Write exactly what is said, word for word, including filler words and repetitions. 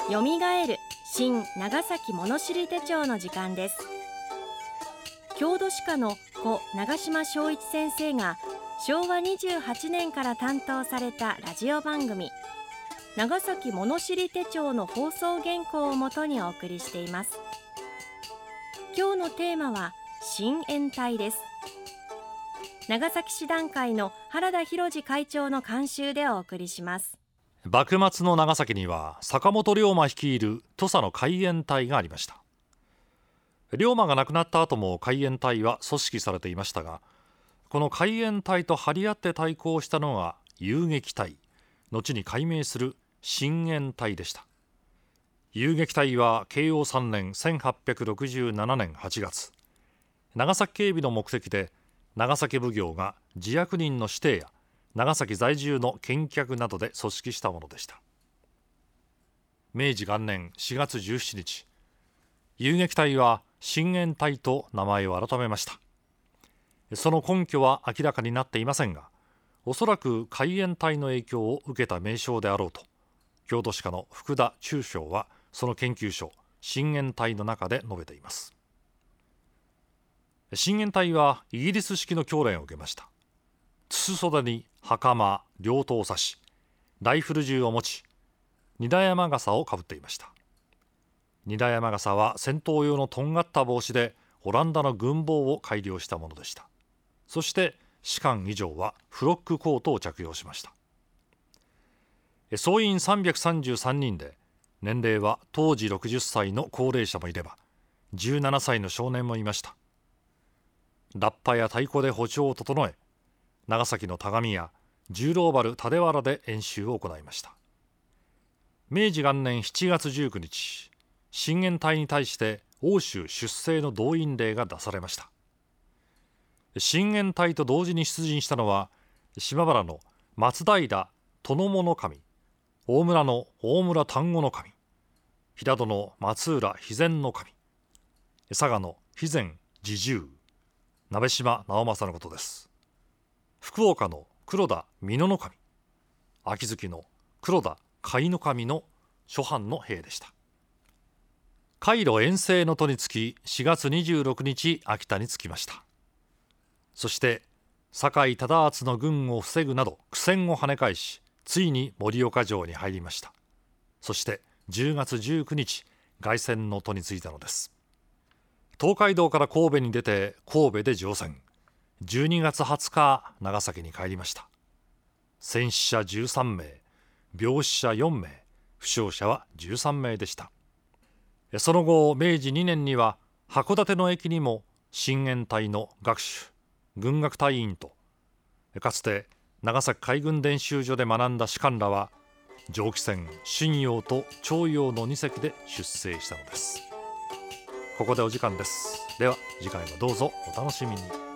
よみがえる新長崎物知り手帳の時間です。郷土史家の故長島昭一先生がしょうわにじゅうはちねんから担当されたラジオ番組長崎物知り手帳の放送原稿をもとにお送りしています。今日のテーマは新援隊です。長崎市団会の原田博次会長の監修でお送りします。 幕末の長崎には坂本龍馬率いる土佐の海援隊がありました。龍馬が亡くなった後も海援隊は組織されていましたが、この海援隊と張り合って対抗したのが遊撃隊、後に改名する新援隊でした。遊撃隊は慶応さんねんせんはっぴゃくろくじゅうななねんはちがつ、長崎警備の目的で長崎奉行が自役人の指定や長崎在住の見客などで組織したものでした。明治元年しがつじゅうしちにち、遊撃隊は新援隊と名前を改めました。その根拠は明らかになっていませんが、おそらく海援隊の影響を受けた名称であろうと、郷土史家の福田中将はその研究書新援隊の中で述べています。新援隊はイギリス式の教練を受けました。筒袖に袴、両刀を刺し、ライフル銃を持ち、荷田山笠をかぶっていました。荷田山笠は戦闘用のとんがった帽子でオランダの軍帽を改良したものでした。そして士官以上はフロックコートを着用しました。総員さんびゃくさんじゅうさんにんで、年齢は当時ろくじゅっさいの高齢者もいればじゅうななさいの少年もいました。ラッパや太鼓で歩調を整え、長崎の田上や十郎原立原で演習を行いました。明治元年しちがつじゅうくにち、新援隊に対して欧州出征の動員令が出されました。新援隊と同時に出陣したのは島原の松平殿物守、大村の大村丹後守、平戸の松浦肥前守、佐賀の肥前侍従、鍋島直政のことです。福岡の黒田美濃守、秋月の黒田甲斐守の諸藩の兵でした。海路遠征の途につきしがつにじゅうろくにち秋田に着きました。そして酒井忠厚の軍を防ぐなど苦戦を跳ね返し、ついに盛岡城に入りました。そしてじゅうがつじゅうくにち、凱旋の途に着いたのです。東海道から神戸に出て神戸で乗船、じゅうにがつはつか長崎に帰りました。戦死者じゅうさんめい、病死者よんめい、負傷者はじゅうさんめいでした。その後めいじにねんには函館の駅にも新援隊の学手、軍学隊員と、かつて長崎海軍練習所で学んだ士官らは蒸気船春陽と長陽のにせきで出征したのです。ここでお時間です。では次回もどうぞお楽しみに。